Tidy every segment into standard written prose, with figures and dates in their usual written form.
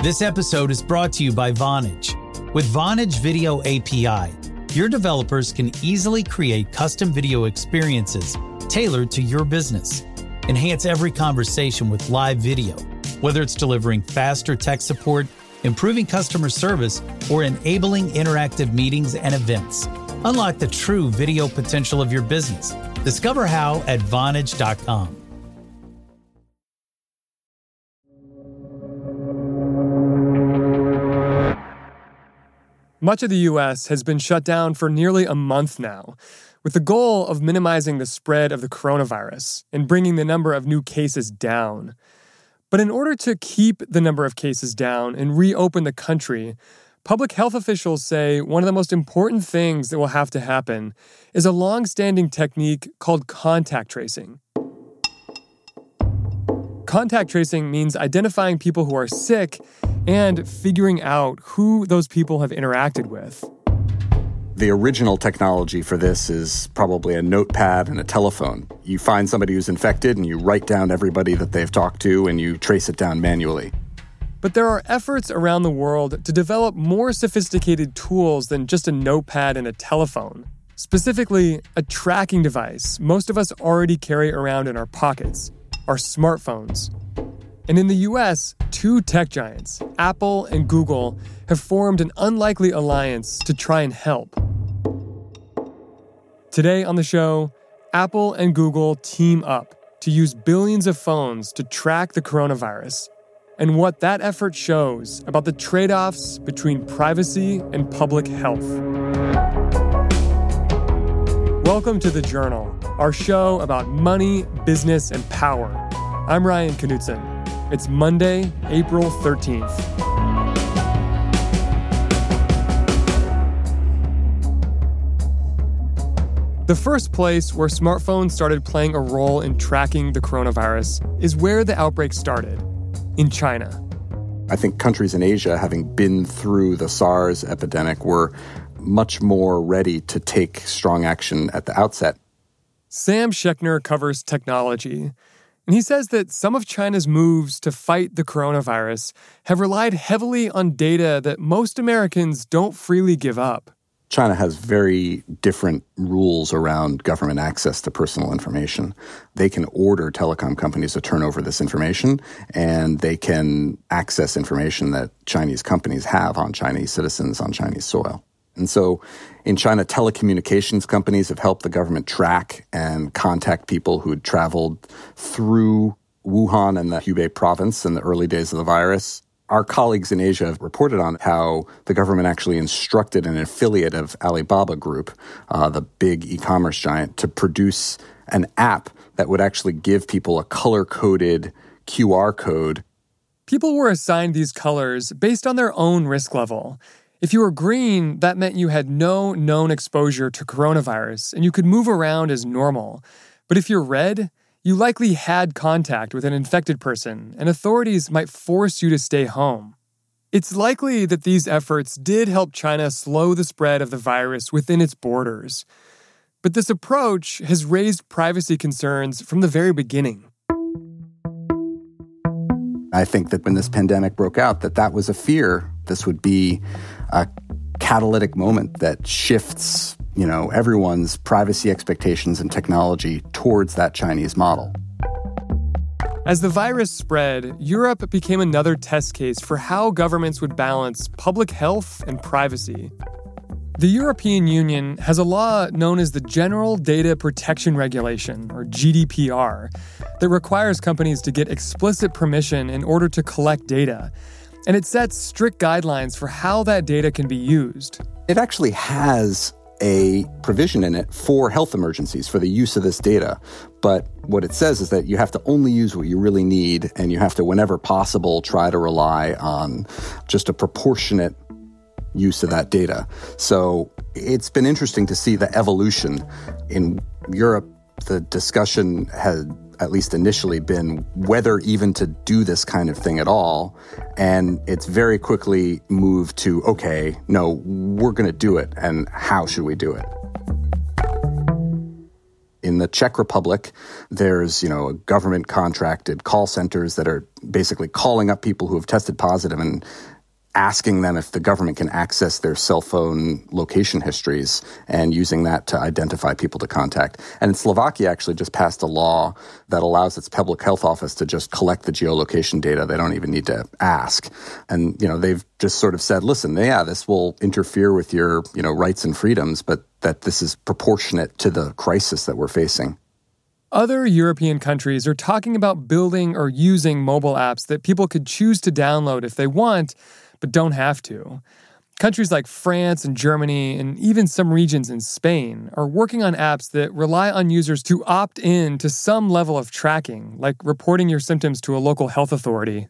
This episode is brought to you by Vonage. With Vonage Video API, your developers can easily create custom video experiences tailored to your business. Enhance every conversation with live video, whether it's delivering faster tech support, improving customer service, or enabling interactive meetings and events. Unlock the true video potential of your business. Discover how at Vonage.com. Much of the U.S. has been shut down for nearly a month now, with the goal of minimizing the spread of the coronavirus and bringing the number of new cases down. But in order to keep the number of cases down and reopen the country, public health officials say one of the most important things that will have to happen is a long-standing technique called contact tracing. Contact tracing means identifying people who are sick and figuring out who those people have interacted with. The original technology for this is probably a notepad and a telephone. You find somebody who's infected and you write down everybody that they've talked to and you trace it down manually. But there are efforts around the world to develop more sophisticated tools than just a notepad and a telephone. Specifically, a tracking device most of us already carry around in our pockets, our smartphones. And in the US, two tech giants, Apple and Google, have formed an unlikely alliance to try and help. Today on the show, Apple and Google team up to use billions of phones to track the coronavirus and what that effort shows about the trade-offs between privacy and public health. Welcome to The Journal, our show about money, business, and power. I'm Ryan Knutson. It's Monday, April 13th. The first place where smartphones started playing a role in tracking the coronavirus is where the outbreak started, in China. I think countries in Asia, having been through the SARS epidemic, were much more ready to take strong action at the outset. Sam Schechner covers technology, and he says that some of China's moves to fight the coronavirus have relied heavily on data that most Americans don't freely give up. China has very different rules around government access to personal information. They can order telecom companies to turn over this information, and they can access information that Chinese companies have on Chinese citizens on Chinese soil. And so in China, telecommunications companies have helped the government track and contact people who had traveled through Wuhan and the Hubei province in the early days of the virus. Our colleagues in Asia have reported on how the government actually instructed an affiliate of Alibaba Group, the big e-commerce giant, to produce an app that would actually give people a color-coded QR code. People were assigned these colors based on their own risk level. If you were green, that meant you had no known exposure to coronavirus and you could move around as normal. But if you're red, you likely had contact with an infected person, and authorities might force you to stay home. It's likely that these efforts did help China slow the spread of the virus within its borders. But this approach has raised privacy concerns from the very beginning. I think that when this pandemic broke out, that was a fear. This would be a catalytic moment that shifts, everyone's privacy expectations and technology towards that Chinese model. As the virus spread, Europe became another test case for how governments would balance public health and privacy. The European Union has a law known as the General Data Protection Regulation, or GDPR, that requires companies to get explicit permission in order to collect data. And it sets strict guidelines for how that data can be used. It actually has a provision in it for health emergencies, for the use of this data. But what it says is that you have to only use what you really need, and you have to, whenever possible, try to rely on just a proportionate use of that data. So it's been interesting to see the evolution. In Europe, the discussion had, at least initially, been whether even to do this kind of thing at all. And it's very quickly moved to, okay, no, we're going to do it. And how should we do it? In the Czech Republic, there's, government contracted call centers that are basically calling up people who have tested positive and asking them if the government can access their cell phone location histories and using that to identify people to contact. And Slovakia actually just passed a law that allows its public health office to just collect the geolocation data. They don't even need to ask. And, they've just sort of said, listen, yeah, this will interfere with your, rights and freedoms, but that this is proportionate to the crisis that we're facing. Other European countries are talking about building or using mobile apps that people could choose to download if they want, but don't have to. Countries like France and Germany, and even some regions in Spain, are working on apps that rely on users to opt in to some level of tracking, like reporting your symptoms to a local health authority.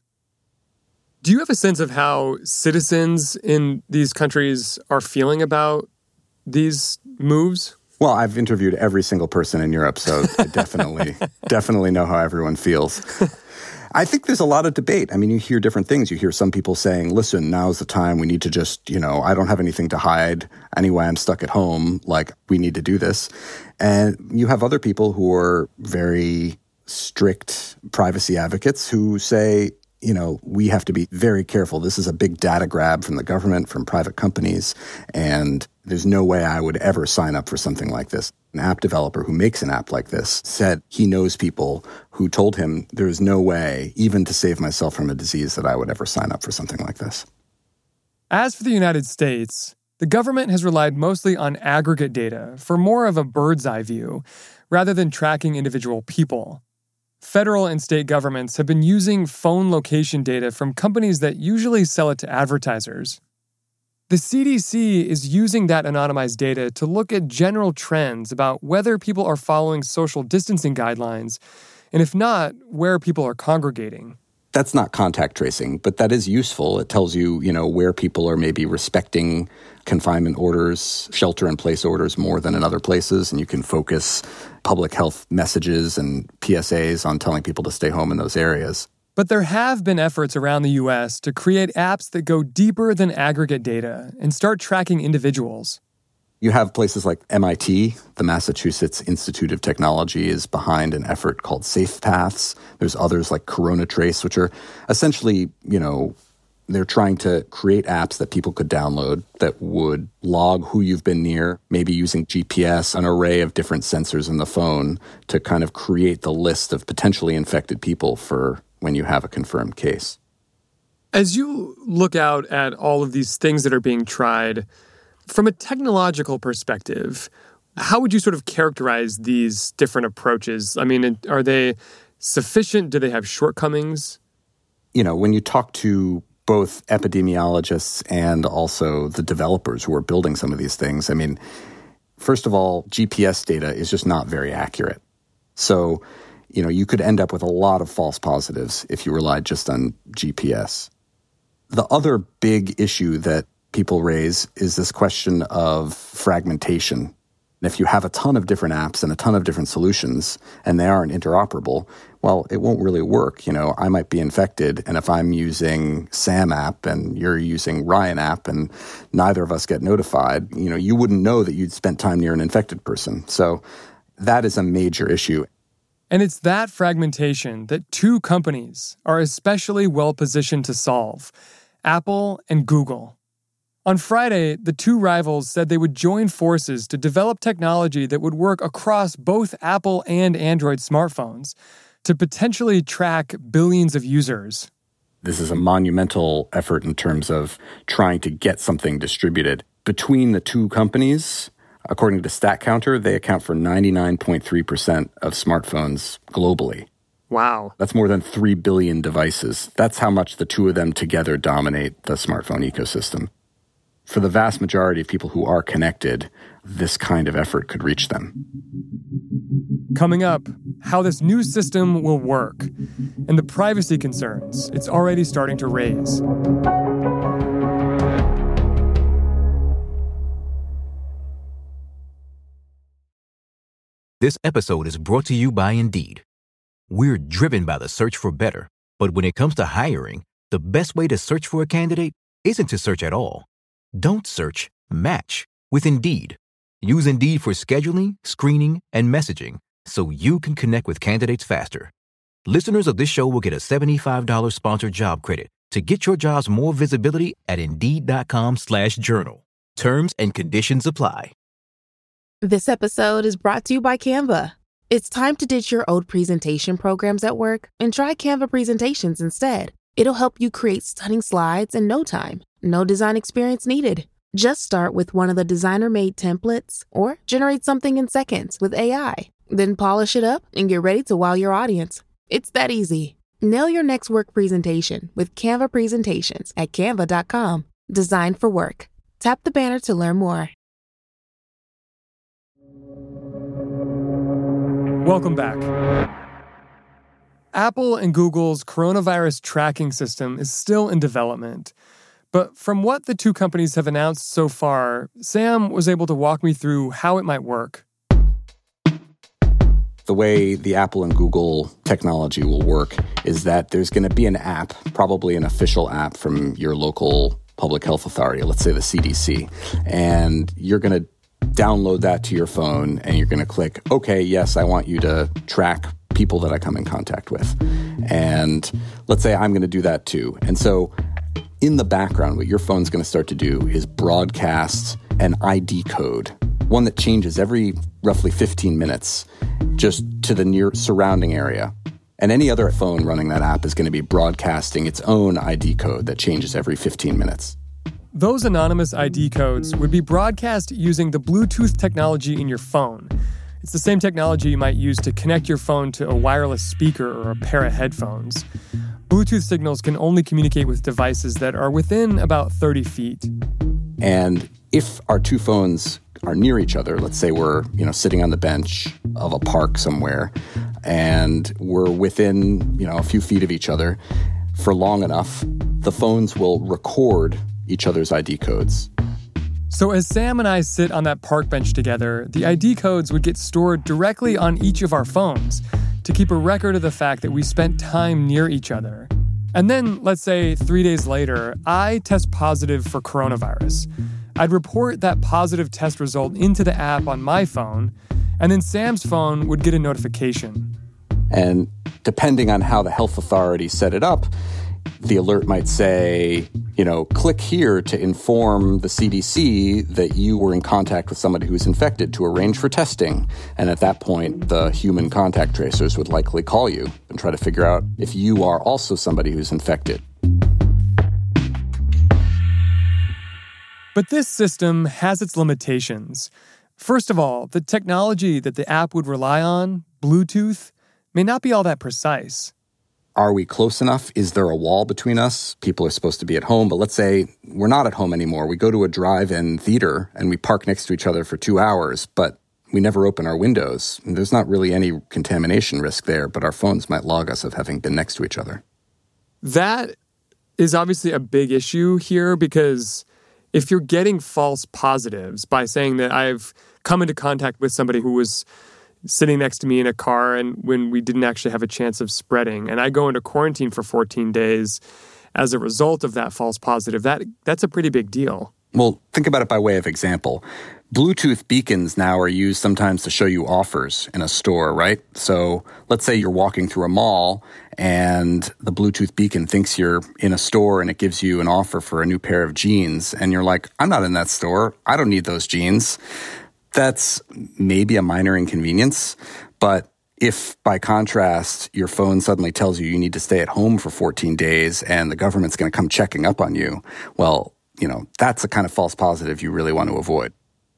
Do you have a sense of how citizens in these countries are feeling about these moves? Well, I've interviewed every single person in Europe, so I definitely know how everyone feels. I think there's a lot of debate. I mean, you hear different things. You hear some people saying, listen, now's the time. We need to just, I don't have anything to hide. Anyway, I'm stuck at home. Like, we need to do this. And you have other people who are very strict privacy advocates who say, we have to be very careful. This is a big data grab from the government, from private companies, and there's no way I would ever sign up for something like this. An app developer who makes an app like this said he knows people who told him there's no way, even to save myself from a disease, that I would ever sign up for something like this. As for the United States, the government has relied mostly on aggregate data for more of a bird's eye view, rather than tracking individual people. Federal and state governments have been using phone location data from companies that usually sell it to advertisers. The CDC is using that anonymized data to look at general trends about whether people are following social distancing guidelines, and if not, where people are congregating. That's not contact tracing, but that is useful. It tells you, where people are maybe respecting confinement orders, shelter-in-place orders more than in other places, and you can focus public health messages and PSAs on telling people to stay home in those areas. But there have been efforts around the U.S. to create apps that go deeper than aggregate data and start tracking individuals. You have places like MIT, the Massachusetts Institute of Technology, is behind an effort called Safe Paths. There's others like Corona Trace, which are essentially, they're trying to create apps that people could download that would log who you've been near, maybe using GPS, an array of different sensors in the phone to kind of create the list of potentially infected people for when you have a confirmed case. As you look out at all of these things that are being tried, from a technological perspective, how would you sort of characterize these different approaches? I mean, are they sufficient? Do they have shortcomings? When you talk to both epidemiologists and also the developers who are building some of these things, I mean, first of all, GPS data is just not very accurate. So, you could end up with a lot of false positives if you relied just on GPS. The other big issue that people raise is this question of fragmentation. And if you have a ton of different apps and a ton of different solutions and they aren't interoperable, well, it won't really work. I might be infected, and if I'm using Sam app and you're using Ryan app and neither of us get notified, you wouldn't know that you'd spent time near an infected person. So that is a major issue. And it's that fragmentation that two companies are especially well positioned to solve: Apple and Google. On Friday, the two rivals said they would join forces to develop technology that would work across both Apple and Android smartphones to potentially track billions of users. This is a monumental effort in terms of trying to get something distributed. Between the two companies, according to StatCounter, they account for 99.3% of smartphones globally. Wow. That's more than 3 billion devices. That's how much the two of them together dominate the smartphone ecosystem. For the vast majority of people who are connected, this kind of effort could reach them. Coming up, how this new system will work and the privacy concerns it's already starting to raise. This episode is brought to you by Indeed. We're driven by the search for better, but when it comes to hiring, the best way to search for a candidate isn't to search at all. Don't search, match with Indeed. Use Indeed for scheduling, screening, and messaging so you can connect with candidates faster. Listeners of this show will get a $75 sponsored job credit to get your jobs more visibility at Indeed.com/journal. Terms and conditions apply. This episode is brought to you by Canva. It's time to ditch your old presentation programs at work and try Canva presentations instead. It'll help you create stunning slides in no time. No design experience needed. Just start with one of the designer-made templates or generate something in seconds with AI. Then polish it up and get ready to wow your audience. It's that easy. Nail your next work presentation with Canva presentations at canva.com. Designed for work. Tap the banner to learn more. Welcome back. Apple and Google's coronavirus tracking system is still in development. But from what the two companies have announced so far, Sam was able to walk me through how it might work. The way the Apple and Google technology will work is that there's going to be an app, probably an official app from your local public health authority, let's say the CDC, and you're going to download that to your phone and you're going to click, okay, yes, I want you to track people that I come in contact with. And let's say I'm going to do that too. And so in the background, what your phone's going to start to do is broadcast an ID code, one that changes every roughly 15 minutes just to the near surrounding area. And any other phone running that app is going to be broadcasting its own ID code that changes every 15 minutes. Those anonymous ID codes would be broadcast using the Bluetooth technology in your phone. It's the same technology you might use to connect your phone to a wireless speaker or a pair of headphones. Bluetooth signals can only communicate with devices that are within about 30 feet. And if our two phones are near each other, let's say we're, sitting on the bench of a park somewhere, and we're within, a few feet of each other for long enough, the phones will record each other's ID codes. So as Sam and I sit on that park bench together, the ID codes would get stored directly on each of our phones to keep a record of the fact that we spent time near each other. And then, let's say 3 days later, I test positive for coronavirus. I'd report that positive test result into the app on my phone, and then Sam's phone would get a notification. And depending on how the health authority set it up, the alert might say, click here to inform the CDC that you were in contact with somebody who's infected to arrange for testing. And at that point, the human contact tracers would likely call you and try to figure out if you are also somebody who's infected. But this system has its limitations. First of all, the technology that the app would rely on, Bluetooth, may not be all that precise. Are we close enough? Is there a wall between us? People are supposed to be at home, but let's say we're not at home anymore. We go to a drive-in theater and we park next to each other for 2 hours, but we never open our windows. There's not really any contamination risk there, but our phones might log us of having been next to each other. That is obviously a big issue here because if you're getting false positives by saying that I've come into contact with somebody who was sitting next to me in a car and when we didn't actually have a chance of spreading, and I go into quarantine for 14 days as a result of that false positive, that's a pretty big deal. Well, think about it by way of example. Bluetooth beacons now are used sometimes to show you offers in a store, right? So let's say you're walking through a mall and the Bluetooth beacon thinks you're in a store and it gives you an offer for a new pair of jeans. And you're like, I'm not in that store. I don't need those jeans. That's maybe a minor inconvenience. But if, by contrast, your phone suddenly tells you need to stay at home for 14 days and the government's going to come checking up on you, well, that's a kind of false positive you really want to avoid.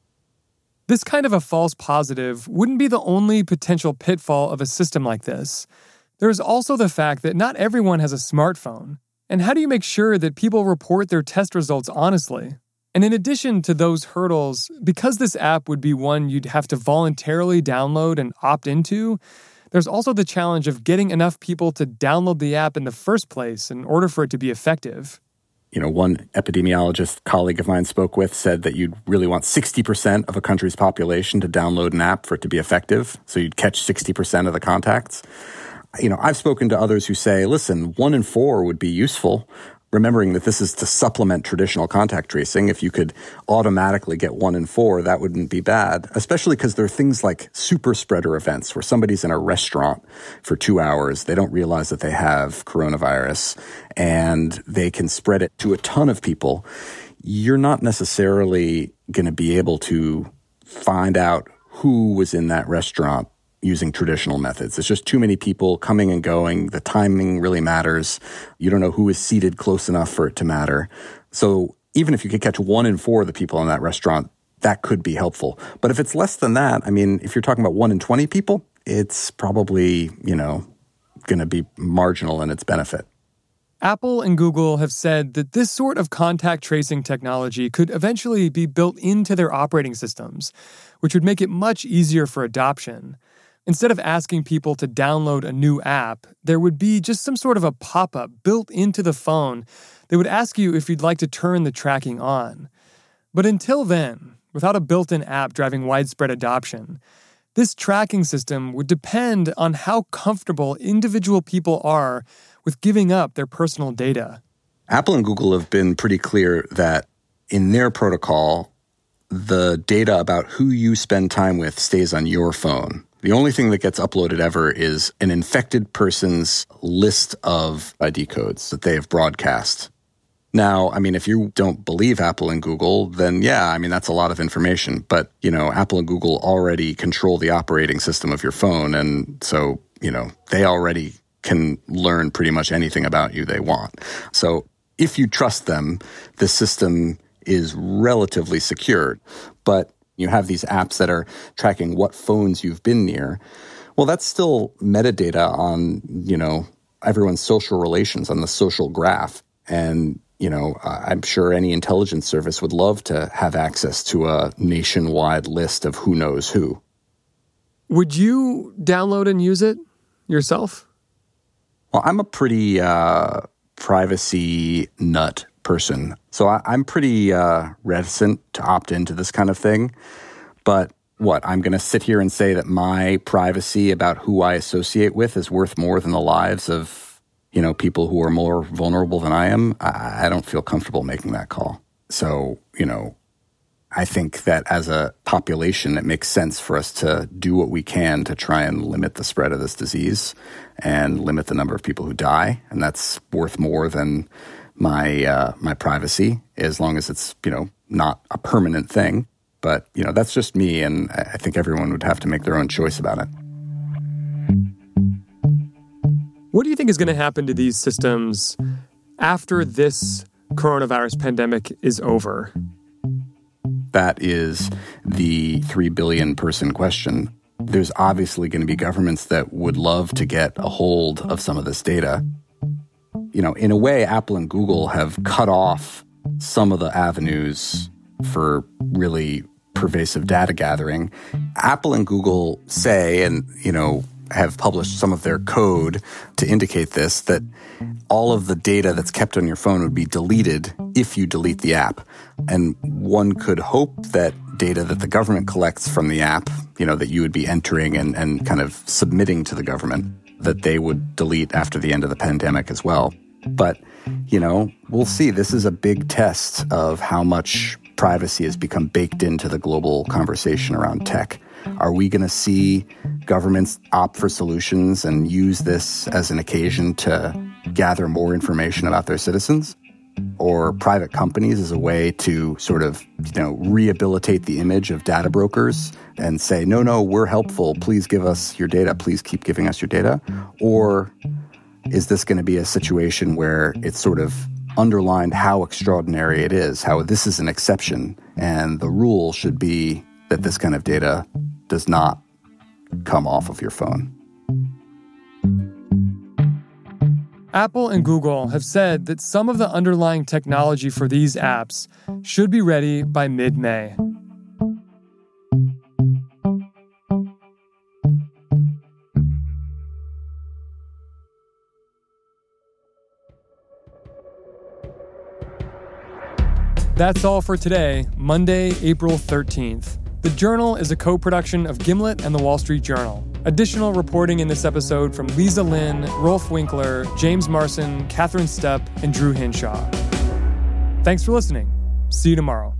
This kind of a false positive wouldn't be the only potential pitfall of a system like this. There's also the fact that not everyone has a smartphone. And how do you make sure that people report their test results honestly? And in addition to those hurdles, because this app would be one you'd have to voluntarily download and opt into, there's also the challenge of getting enough people to download the app in the first place in order for it to be effective. One epidemiologist colleague of mine spoke with said that you'd really want 60% of a country's population to download an app for it to be effective. So you'd catch 60% of the contacts. I've spoken to others who say, listen, 1 in 4 would be useful. remembering that this is to supplement traditional contact tracing. If you could automatically get 1 in 4, that wouldn't be bad, especially because there are things like super spreader events where somebody's in a restaurant for 2 hours. They don't realize that they have coronavirus and they can spread it to a ton of people. You're not necessarily going to be able to find out who was in that restaurant using traditional methods. It's just too many people coming and going. The timing really matters. You don't know who is seated close enough for it to matter. So even if you could catch 1 in 4 of the people in that restaurant, that could be helpful. But if it's less than that, I mean, if you're talking about 1 in 20 people, it's probably, going to be marginal in its benefit. Apple and Google have said that this sort of contact tracing technology could eventually be built into their operating systems, which would make it much easier for adoption. Instead of asking people to download a new app, there would be just some sort of a pop-up built into the phone that would ask you if you'd like to turn the tracking on. But until then, without a built-in app driving widespread adoption, this tracking system would depend on how comfortable individual people are with giving up their personal data. Apple and Google have been pretty clear that in their protocol, the data about who you spend time with stays on your phone. The only thing that gets uploaded ever is an infected person's list of ID codes that they have broadcast. Now, I mean, if you don't believe Apple and Google, then yeah, I mean, that's a lot of information. But, Apple and Google already control the operating system of your phone. And so, they already can learn pretty much anything about you they want. So if you trust them, the system is relatively secure. But you have these apps that are tracking what phones you've been near. Well, that's still metadata on, everyone's social relations on the social graph. And, I'm sure any intelligence service would love to have access to a nationwide list of who knows who. Would you download and use it yourself? Well, I'm a pretty privacy nut person. So I'm pretty reticent to opt into this kind of thing. But I'm going to sit here and say that my privacy about who I associate with is worth more than the lives of, people who are more vulnerable than I am? I don't feel comfortable making that call. So, I think that as a population, it makes sense for us to do what we can to try and limit the spread of this disease and limit the number of people who die. And that's worth more than my privacy, as long as it's, not a permanent thing. But, that's just me, and I think everyone would have to make their own choice about it. What do you think is going to happen to these systems after this coronavirus pandemic is over? That is the 3 billion person question. There's obviously going to be governments that would love to get a hold of some of this data. In a way, Apple and Google have cut off some of the avenues for really pervasive data gathering. Apple and Google say, and, have published some of their code to indicate this, that all of the data that's kept on your phone would be deleted if you delete the app. And one could hope that data that the government collects from the app, that you would be entering and kind of submitting to the government, that they would delete after the end of the pandemic as well. But, we'll see. This is a big test of how much privacy has become baked into the global conversation around tech. Are we going to see governments opt for solutions and use this as an occasion to gather more information about their citizens? Or private companies as a way to sort of, rehabilitate the image of data brokers and say, no, we're helpful. Please give us your data. Please keep giving us your data. Or is this going to be a situation where it's sort of underlined how extraordinary it is, how this is an exception, and the rule should be that this kind of data does not come off of your phone? Apple and Google have said that some of the underlying technology for these apps should be ready by mid-May. That's all for today, Monday, April 13th. The Journal is a co-production of Gimlet and The Wall Street Journal. Additional reporting in this episode from Lisa Lynn, Rolf Winkler, James Marson, Catherine Stepp, and Drew Hinshaw. Thanks for listening. See you tomorrow.